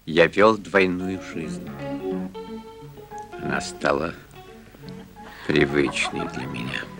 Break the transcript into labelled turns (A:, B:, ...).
A: Я вел двойную жизнь. Она стала привычной для меня.